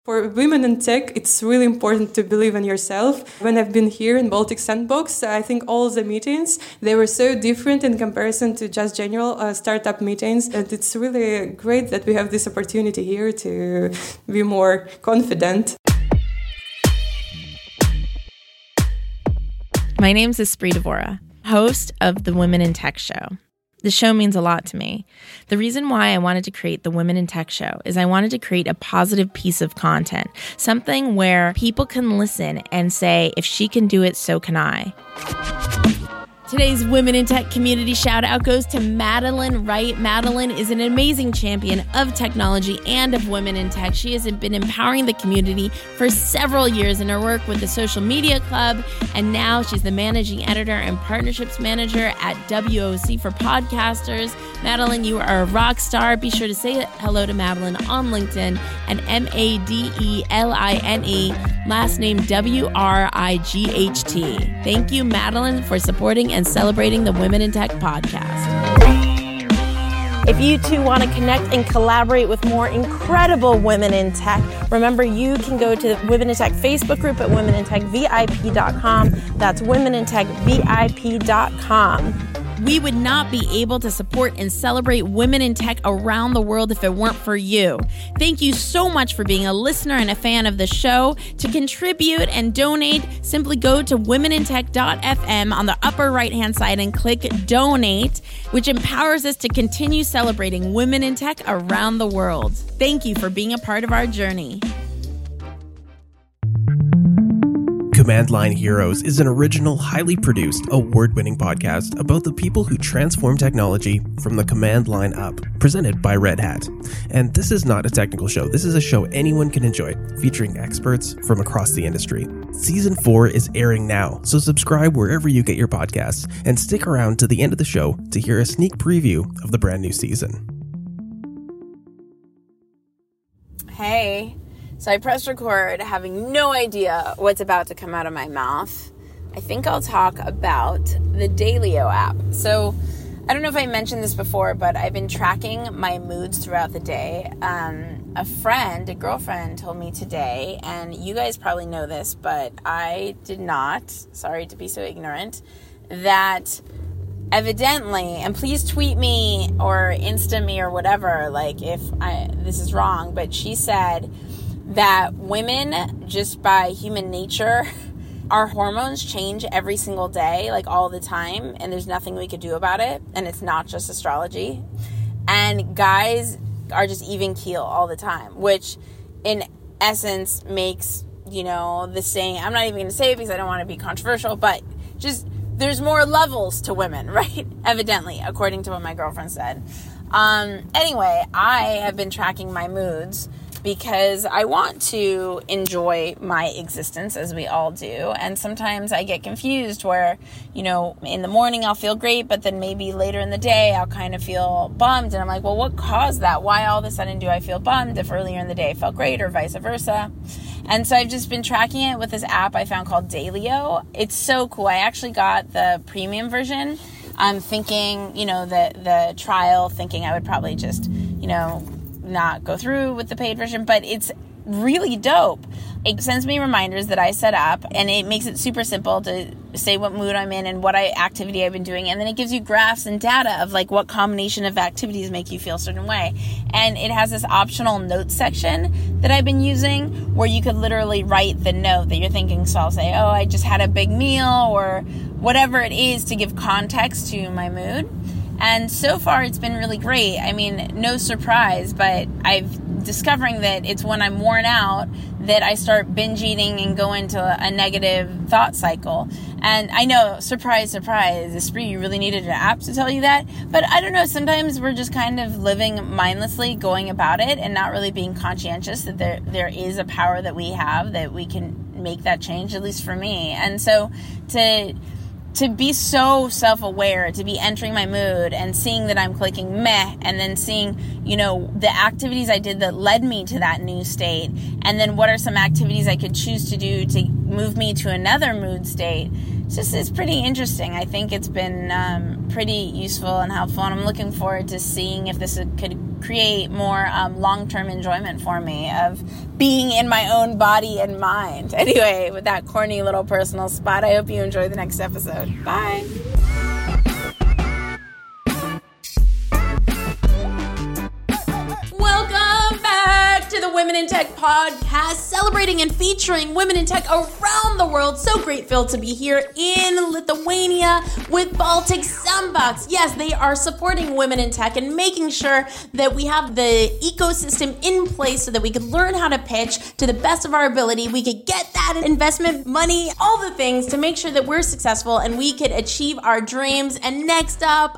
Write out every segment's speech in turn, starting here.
For women in tech, it's really important to believe in yourself. When I've been here in Baltic Sandbox, I think all the meetings, they were so different in comparison to just general startup meetings. And it's really great that we have this opportunity here to be more confident. My name's Espree Devora, host of the Women in Tech Show. The show means a lot to me. The reason why I wanted to create the Women in Tech Show is I wanted to create a positive piece of content, something where people can listen and say, if she can do it, so can I. Today's Women in Tech community shout out goes to Madeline Wright. Madeline is an amazing champion of technology and of women in tech. She has been empowering the community for several years in her work with the Social Media Club, and now she's the managing editor and partnerships manager at WOC for podcasters. Madeline, you are a rock star. Be sure to say hello to Madeline on LinkedIn at Madeline, last name Wright. Thank you, Madeline, for supporting and celebrating the Women in Tech podcast. If you too want to connect and collaborate with more incredible women in tech, remember you can go to the Women in Tech Facebook group at womenintechvip.com. That's womenintechvip.com. We would not be able to support and celebrate women in tech around the world if it weren't for you. Thank you so much for being a listener and a fan of the show. To contribute and donate, simply go to womenintech.fm on the upper right-hand side and click Donate, which empowers us to continue celebrating women in tech around the world. Thank you for being a part of our journey. Command Line Heroes is an original, highly produced, award-winning podcast about the people who transform technology from the command line up, presented by Red Hat. And this is not a technical show. This is a show anyone can enjoy, featuring experts from across the industry. Season 4 is airing now, so subscribe wherever you get your podcasts, and stick around to the end of the show to hear a sneak preview of the brand new season. Hey. So I pressed record, having no idea what's about to come out of my mouth. I think I'll talk about the Daylio app. So I don't know if I mentioned this before, but I've been tracking my moods throughout the day. A girlfriend told me today, and you guys probably know this, but I did not, sorry to be so ignorant, that evidently, and please tweet me or Insta me or whatever, like if this is wrong, but she said that women, just by human nature, our hormones change every single day, like all the time, and there's nothing we could do about it, and it's not just astrology. And guys are just even keel all the time, which in essence makes, the saying, I'm not even going to say it because I don't want to be controversial, but just there's more levels to women, right? Evidently, according to what my girlfriend said. Anyway, I have been tracking my moods because I want to enjoy my existence, as we all do. And sometimes I get confused where, in the morning I'll feel great, but then maybe later in the day I'll kind of feel bummed. And I'm like, well, what caused that? Why all of a sudden do I feel bummed if earlier in the day I felt great, or vice versa? And so I've just been tracking it with this app I found called Daylio. It's so cool. I actually got the premium version. I'm thinking, the trial, thinking I would probably just, not go through with the paid version, but it's really dope. It sends me reminders that I set up, and it makes it super simple to say what mood I'm in and what activity I've been doing, and then it gives you graphs and data of like what combination of activities make you feel a certain way. And it has this optional notes section that I've been using where you could literally write the note that you're thinking. So I'll say, I just had a big meal, or whatever it is, to give context to my mood. And so far, it's been really great. I mean, no surprise, but I've discovering that it's when I'm worn out that I start binge eating and go into a negative thought cycle. And I know, surprise, surprise, Espree, you really needed an app to tell you that. But I don't know, sometimes we're just kind of living mindlessly, going about it, and not really being conscientious that there is a power that we have, that we can make that change, at least for me. And so to be so self-aware, to be entering my mood and seeing that I'm clicking meh, and then seeing, the activities I did that led me to that new state, and then what are some activities I could choose to do to move me to another mood state. It's pretty interesting. I think it's been pretty useful and helpful, and I'm looking forward to seeing if this could create more long-term enjoyment for me of being in my own body and mind. Anyway, with that corny little personal spot, I hope you enjoy the next episode. Bye. Welcome back to the Women in Tech podcast, celebrating and featuring women in tech around the world. So grateful to be here in Lithuania with Baltic Sandbox. Yes, they are supporting women in tech and making sure that we have the ecosystem in place so that we can learn how to pitch to the best of our ability. We could get that investment money, all the things to make sure that we're successful and we could achieve our dreams. And next up,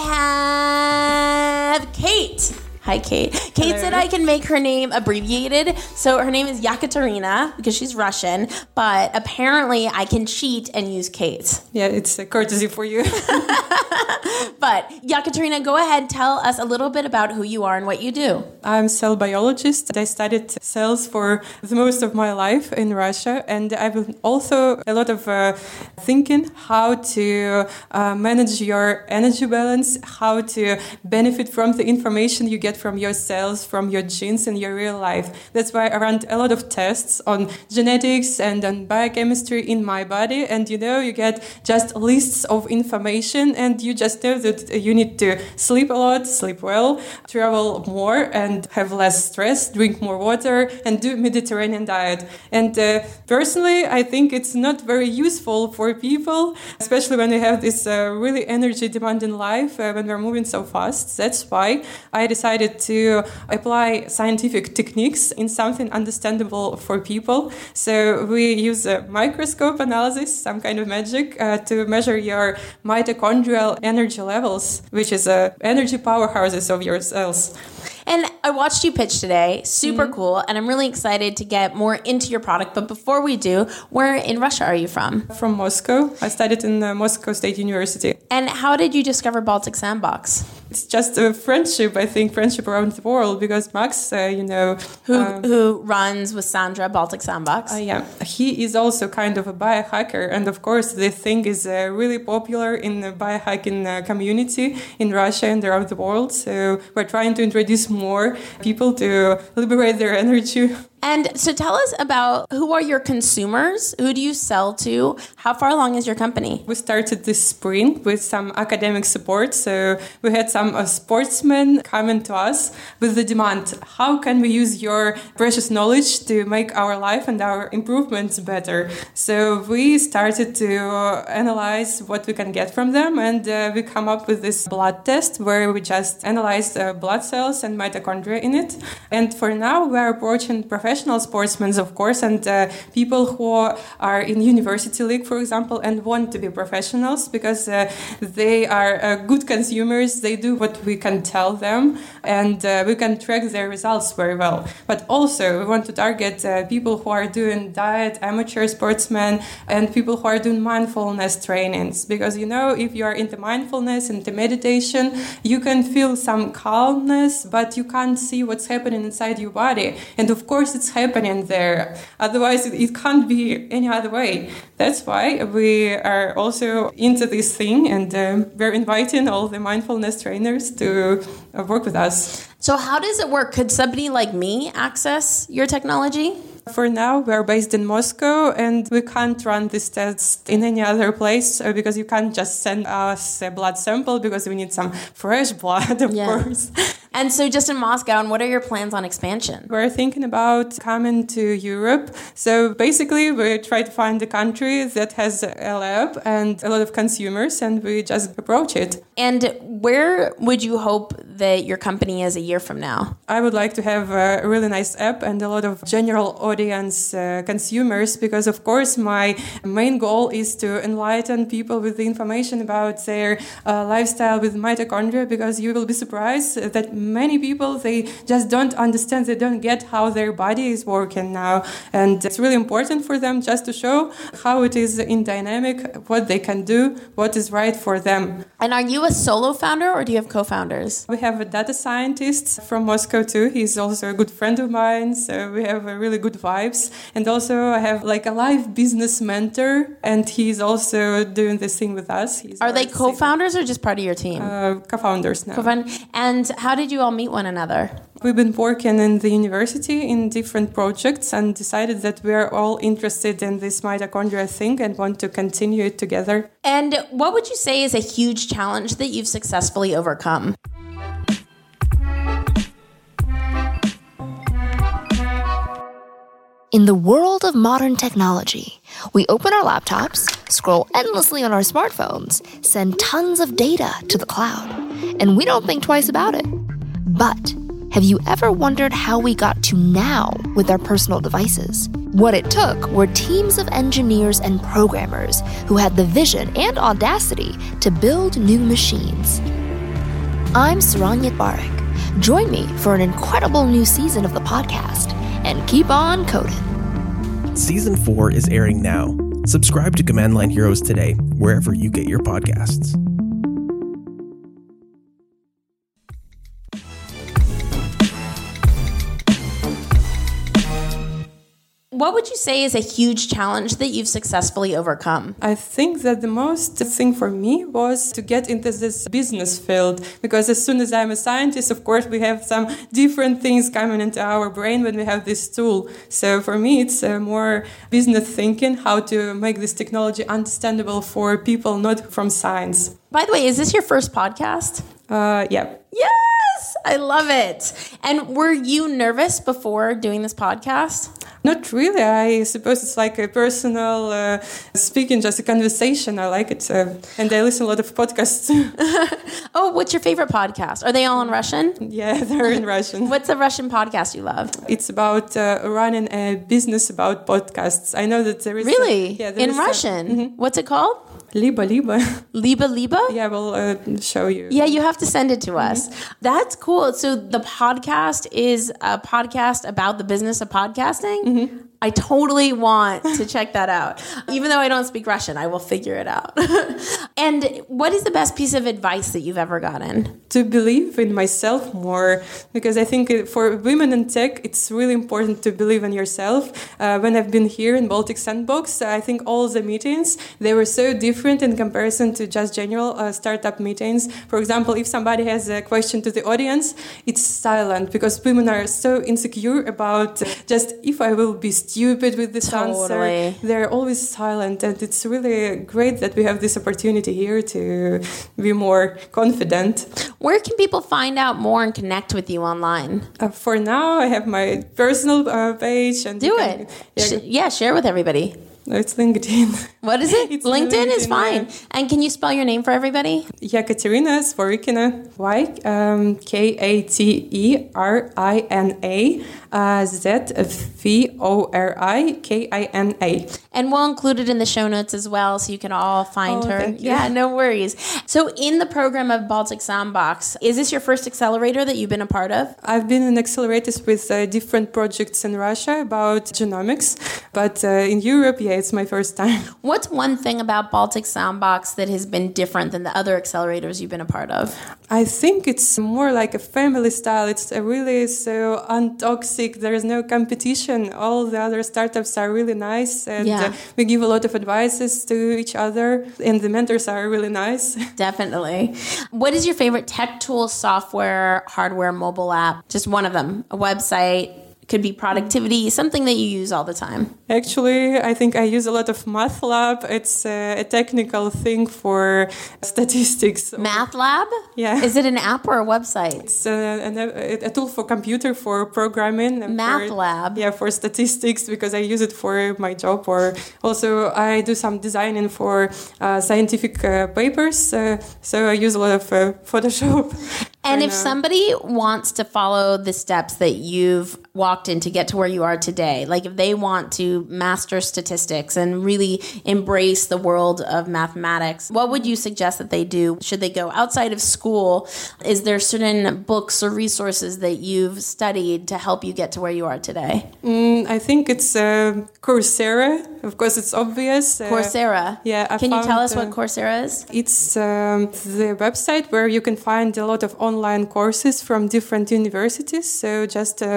I have Kate. Hi, Kate. Kate Hello. said I can make her name abbreviated. So her name is Yekaterina because she's Russian, but apparently I can cheat and use Kate. Yeah, it's a courtesy for you. But Yekaterina, go ahead, tell us a little bit about who you are and what you do. I'm a cell biologist. I studied cells for the most of my life in Russia, and I've also a lot of thinking how to manage your energy balance, how to benefit from the information you get from your cells, from your genes in your real life. That's why I run a lot of tests on genetics and on biochemistry in my body, and you get just lists of information, and you just know that you need to sleep a lot, sleep well, travel more and have less stress, drink more water, and do Mediterranean diet. And personally, I think it's not very useful for people, especially when we have this really energy demanding life, when we're moving so fast. That's why I decided to apply scientific techniques in something understandable for people. So we use a microscope analysis, some kind of magic, to measure your mitochondrial energy levels, which is energy powerhouses of your cells. And I watched you pitch today. Super cool. And I'm really excited to get more into your product. But before we do, where in Russia are you from? From Moscow. I studied in Moscow State University. And how did you discover Baltic Sandbox? It's just a friendship, I think, friendship around the world, because Max, Who runs with Sandra Baltic Sandbox? Yeah, he is also kind of a biohacker. And of course, this thing is really popular in the biohacking community in Russia and around the world. So we're trying to introduce more people to liberate their energy. And so tell us about who are your consumers? Who do you sell to? How far along is your company? We started this spring with some academic support. So we had some sportsmen coming to us with the demand, how can we use your precious knowledge to make our life and our improvements better? So we started to analyze what we can get from them. And we come up with this blood test where we just analyzed blood cells and mitochondria in it. And for now, we're approaching professional sportsmen, of course, and people who are in university league, for example, and want to be professionals because they are good consumers. They do what we can tell them, and we can track their results very well. But also, we want to target people who are doing diet, amateur sportsmen, and people who are doing mindfulness trainings. Because, if you are into mindfulness, into meditation, you can feel some calmness, but you can't see what's happening inside your body. And of course, it's happening there. Otherwise, it can't be any other way. That's why we are also into this thing, and we're inviting all the mindfulness trainers to work with us. So how does it work? Could somebody like me access your technology? For now, we're based in Moscow, and we can't run this test in any other place because you can't just send us a blood sample because we need some fresh blood, of course. And so just in Moscow, and what are your plans on expansion? We're thinking about coming to Europe. So basically, we try to find a country that has a lab and a lot of consumers, and we just approach it. And where would you hope that your company is a year from now? I would like to have a really nice app and a lot of general audience consumers, because of course my main goal is to enlighten people with the information about their lifestyle with mitochondria, because you will be surprised that many people, they just don't understand, they don't get how their body is working now. And it's really important for them just to show how it is in dynamic, what they can do, what is right for them. And are you a solo founder or do you have co-founders? We have a data scientist from Moscow too. He's also a good friend of mine, so we have a really good vibes. And also I have like a live business mentor, and he's also doing this thing with us. Are they co-founders or just part of your team? Co-founders now. And how did you you all meet one another? We've been working in the university in different projects and decided that we are all interested in this mitochondria thing and want to continue it together. And what would you say is a huge challenge that you've successfully overcome? In the world of modern technology, we open our laptops, scroll endlessly on our smartphones, send tons of data to the cloud, and we don't think twice about it. But have you ever wondered how we got to now with our personal devices? What it took were teams of engineers and programmers who had the vision and audacity to build new machines. I'm Saranyat Barak. Join me for an incredible new season of the podcast and keep on coding. Season 4 is airing now. Subscribe to Command Line Heroes today, wherever you get your podcasts. What would you say is a huge challenge that you've successfully overcome? I think that the most thing for me was to get into this business field, because as soon as I'm a scientist, of course, we have some different things coming into our brain when we have this tool. So for me, it's more business thinking, how to make this technology understandable for people not from science. By the way, is this your first podcast? Yeah. Yes, I love it. And were you nervous before doing this podcast? Not really. I suppose it's like a personal speaking, just a conversation. I like it. And I listen a lot of podcasts. Oh, what's your favorite podcast? Are they all in Russian? Yeah, they're in Russian. What's a Russian podcast you love? It's about running a business about podcasts. I know that there is... Really? Yeah, in Russian? What's it called? Liba. Liba? Yeah, we'll show you. Yeah, you have to send it to us. That's cool. So the podcast is a podcast about the business of podcasting? I totally want to check that out. Even though I don't speak Russian, I will figure it out. And what is the best piece of advice that you've ever gotten? To believe in myself more, because I think for women in tech, it's really important to believe in yourself. When I've been here in Baltic Sandbox, I think all the meetings, they were so different in comparison to just general startup meetings. For example, if somebody has a question to the audience, it's silent, because women are so insecure about just if I will be stupid with this answer. They're always silent, and it's really great that we have this opportunity here to be more confident. Where can people find out more and connect with you online? For now, I have my personal page. And Do it. Share with everybody. No, it's LinkedIn. What is it? It's LinkedIn is fine. Yeah. And can you spell your name for everybody? Yekaterina Svorikina. Katerina Svorikina. And we'll include it in the show notes as well, so you can all find her. Thank you. Yeah, no worries. So in the program of Baltic Sandbox, is this your first accelerator that you've been a part of? I've been in accelerators with different projects in Russia about genomics, but in Europe, it's my first time. What's one thing about Baltic Sandbox that has been different than the other accelerators you've been a part of? I think it's more like a family style. It's really so untoxic. There is no competition. All the other startups are really nice, and we give a lot of advices to each other, and the mentors are really nice. Definitely. What is your favorite tech tool, software, hardware, mobile app? Just one of them. A website. Could be productivity, something that you use all the time. Actually, I think I use a lot of MathLab. It's a technical thing for statistics. MathLab? Yeah. Is it an app or a website? It's a tool for computer, for programming. MathLab? For statistics, because I use it for my job. Or also I do some designing for scientific papers. So I use a lot of Photoshop. And if somebody wants to follow the steps that you've walked in to get to where you are today, like if they want to master statistics and really embrace the world of mathematics, what would you suggest that they do? Should they go outside of school? Is there certain books or resources that you've studied to help you get to where you are today? I think it's Coursera. Of course, it's obvious. Coursera? Yeah. Can you tell us what Coursera is? It's the website where you can find a lot of online courses from different universities. So just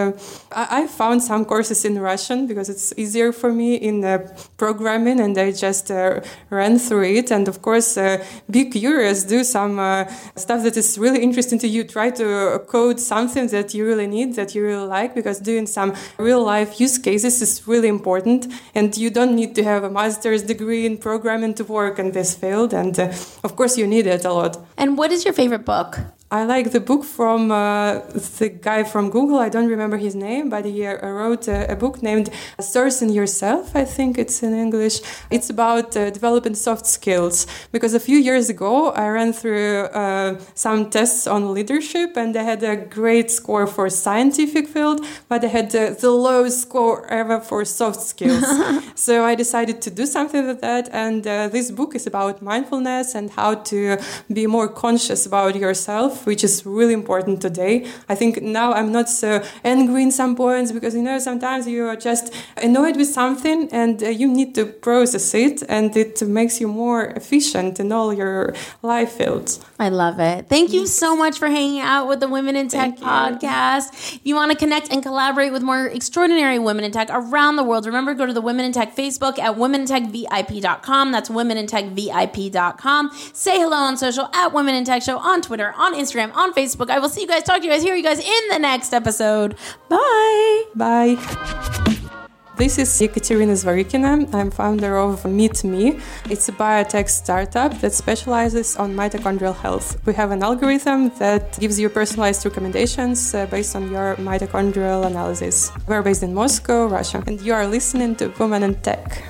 I found some courses in Russian because it's easier for me in programming, and I just ran through it. And of course, be curious, do some stuff that is really interesting to you. Try to code something that you really need, that you really like, because doing some real life use cases is really important. And you don't need to have a master's degree in programming to work in this field. And of course, you need it a lot. And what is your favorite book? I like the book from the guy from Google. I don't remember his name, but he wrote a book named Sourcing Yourself, I think it's in English. It's about developing soft skills. Because a few years ago, I ran through some tests on leadership, and I had a great score for scientific field, but I had the lowest score ever for soft skills. So I decided to do something with that. And this book is about mindfulness and how to be more conscious about yourself, which is really important today. I think now I'm not so angry in some points because, sometimes you are just annoyed with something and you need to process it, and it makes you more efficient in all your life fields. I love it. Thank you so much for hanging out with the Women in Tech podcast. If you want to connect and collaborate with more extraordinary women in tech around the world, remember, go to the Women in Tech Facebook at womenintechvip.com. That's womenintechvip.com. Say hello on social at Women in Tech Show, on Twitter, on Instagram, on Facebook. I will see you guys, talk to you guys, hear you guys in the next episode. Bye. Bye. This is Ekaterina Zvorikina. I'm founder of Meet Me. It's a biotech startup that specializes on mitochondrial health. We have an algorithm that gives you personalized recommendations based on your mitochondrial analysis. We're based in Moscow, Russia, and you are listening to Women in Tech.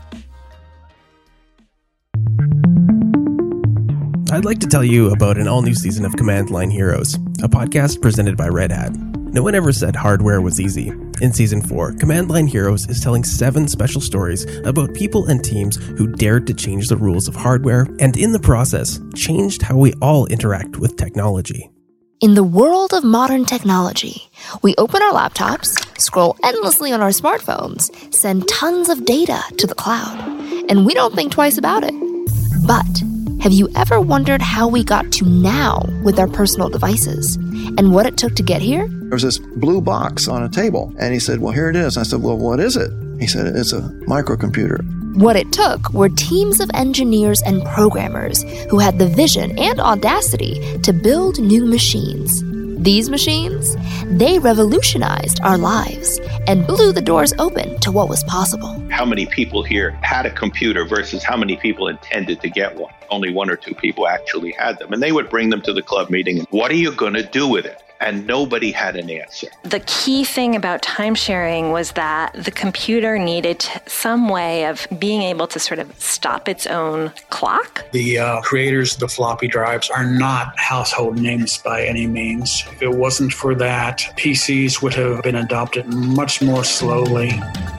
I'd like to tell you about an all-new season of Command Line Heroes, a podcast presented by Red Hat. No one ever said hardware was easy. In Season 4, Command Line Heroes is telling 7 special stories about people and teams who dared to change the rules of hardware and, in the process, changed how we all interact with technology. In the world of modern technology, we open our laptops, scroll endlessly on our smartphones, send tons of data to the cloud, and we don't think twice about it. But have you ever wondered how we got to now with our personal devices and what it took to get here? There was this blue box on a table, and he said, well, here it is. I said, well, what is it? He said, it's a microcomputer. What it took were teams of engineers and programmers who had the vision and audacity to build new machines. These machines, they revolutionized our lives and blew the doors open to what was possible. How many people here had a computer versus how many people intended to get one? Only 1 or 2 people actually had them. And they would bring them to the club meeting. And what are you going to do with it? And nobody had an answer. The key thing about time sharing was that the computer needed some way of being able to sort of stop its own clock. The creators of the floppy drives are not household names by any means. If it wasn't for that, PCs would have been adopted much more slowly.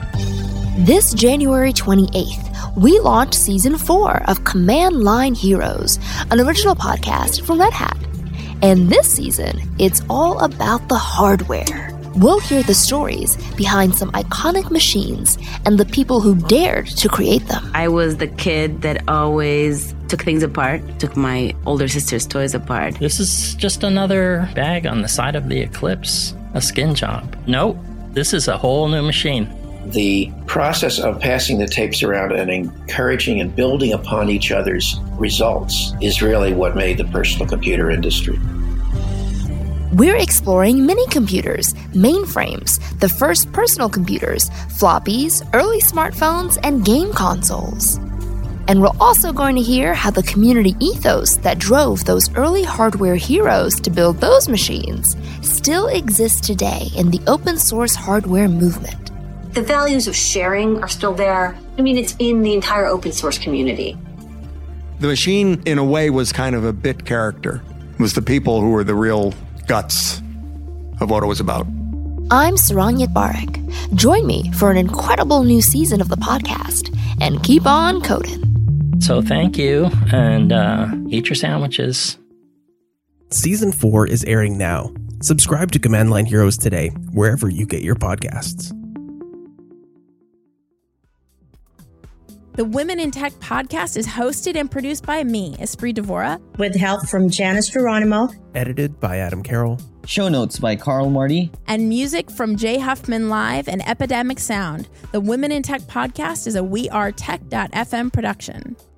This January 28th, we launched Season 4 of Command Line Heroes, an original podcast from Red Hat. And this season, it's all about the hardware. We'll hear the stories behind some iconic machines and the people who dared to create them. I was the kid that always took things apart, took my older sister's toys apart. This is just another bag on the side of the Eclipse, a skin job. Nope, this is a whole new machine. The process of passing the tapes around and encouraging and building upon each other's results is really what made the personal computer industry. We're exploring mini-computers, mainframes, the first personal computers, floppies, early smartphones, and game consoles. And we're also going to hear how the community ethos that drove those early hardware heroes to build those machines still exists today in the open source hardware movement. The values of sharing are still there. I mean, it's in the entire open source community. The machine, in a way, was kind of a bit character. It was the people who were the real guts of what it was about. I'm Saranyat Barak. Join me for an incredible new season of the podcast and keep on coding. So thank you, and eat your sandwiches. Season 4 is airing now. Subscribe to Command Line Heroes today, wherever you get your podcasts. The The Women in Tech podcast is hosted and produced by me, Esprit Devora, with help from Janice Geronimo. Edited by Adam Carroll. Show notes by Carl Marty. And music from Jay Huffman Live and Epidemic Sound. The Women in Tech podcast is a wearetech.fm production.